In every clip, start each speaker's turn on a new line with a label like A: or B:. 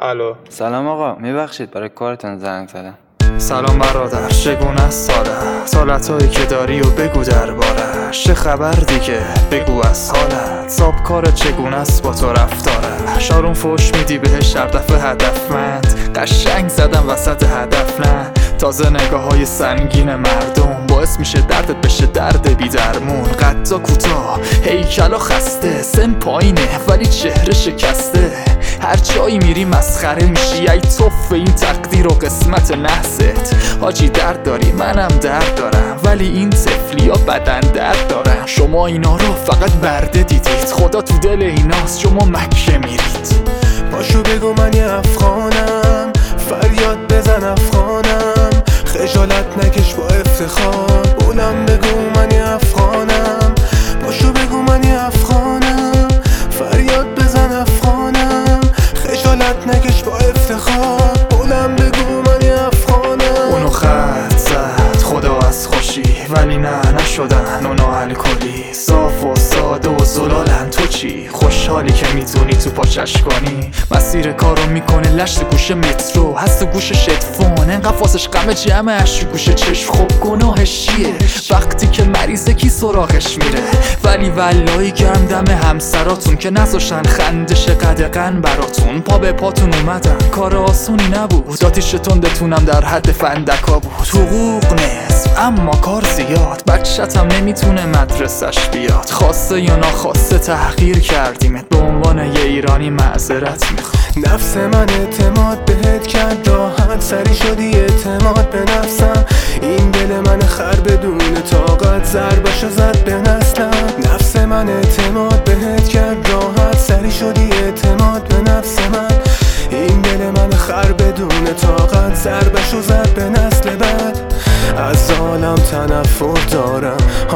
A: الو.
B: سلام آقا، میبخشید برای کارتون زنگ زدم.
A: سلام برادر، چگونه است سالتایی که داری و بگو دربارش. چه خبر دیگه بگو از حالت. صاحب کارت چگونه است با تو رفتارش. شارون فوش میدی بهش هر دفعه هدفمند. قشنگ زدم وسط هدف نه. تازه نگاه های سنگین مردم باعث میشه دردت بشه درد بی درمون. قدا کوتاه، هیکلا خسته، سن پایینه ولی چهره شکسته. هر جایی میری مسخره میشی، ای توف این تقدیر و قسمت نحست. حاجی درد داری منم درد دارم، ولی این طفلیا بدن درد دارن. شما اینا رو فقط برده دیدید، خدا تو دل ایناست شما مکه میرید.
C: پاشو بگو من یه افغانم، فریاد بزن افغانم. خجالت نکش با افتخار، بولم بگو من یه افغانم. پاشو بگو من یه افغانم، فریاد بزن افغانم. خجالت نکش با افتخار، بولم بگو من یه افغانم.
A: اونو خط زد خدا از خوشی، ولی نه نشدن اونا الکلی. صاف و ساده و زلالن، تو چی؟ خوشحالی که میتونی تو پاچش کنی. مسیر کارو میکنه لشت گوش مترو، هست تو گوشش هدفون، انقدر فاسش غم جمعش گوش چشم. خب گناهش چیه وقتی که مریضه کی سراغش میره؟ ولی ولایی گرم دم همسراتون که نذاشتن خندش قدغن براتون. پا به پاتون اومدن، کار آسونی نبود. آتیش تندتونم در حد فندکا بود. حقوق نصف اما کار زیاد، بچه‌تم نمیتونه مدرسش بیاد. خواسته یا ناخواسته تحقیر کردیمت، به عنوان یه ایرانی معذرت میخوام.
C: نفس من اعتماد بهت کرد راحت، سری شدی اعتماد به نفسم. این دل من خر بدون طاقت، ضربشو زد به نسلم. نفس من اعتماد بهت کرد راحت، سری شدی اعتماد به نفس من. این دل من خر بدون طاقت، ضربشو زد به نسل بعد. از عالم تنفر دارم،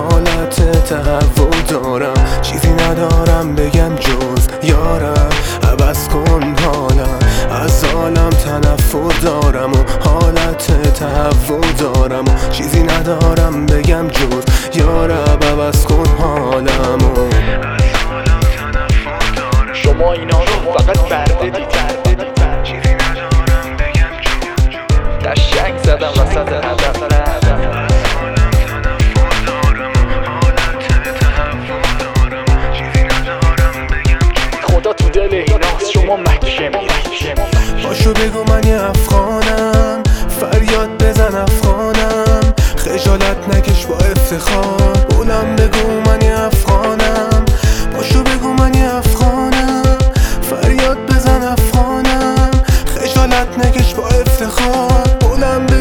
C: حالت تهوع دارم. چیزی ندارم بگم جز یارم، عوض کن حالم. از عالم تنفر دارم و حالت تهوع دارم و چیزی ندارم بگم جز یارم، عوض کن حالم.
A: شما اینا رو فقط برده دیدید،
C: چیزی ندارم بگم جز
A: قشنگ زدم وسط هدف نه. خدا تو دل ایناست شما مکه میرید.
C: پاشو بگو من یه افغانم، فریاد بزن افغانم. خجالت نکش با افتخار، بولم بگو من یه افغانم. پاشو بگو من یه افغانم، فریاد بزن افغانم. خجالت نکش با افتخار، بولم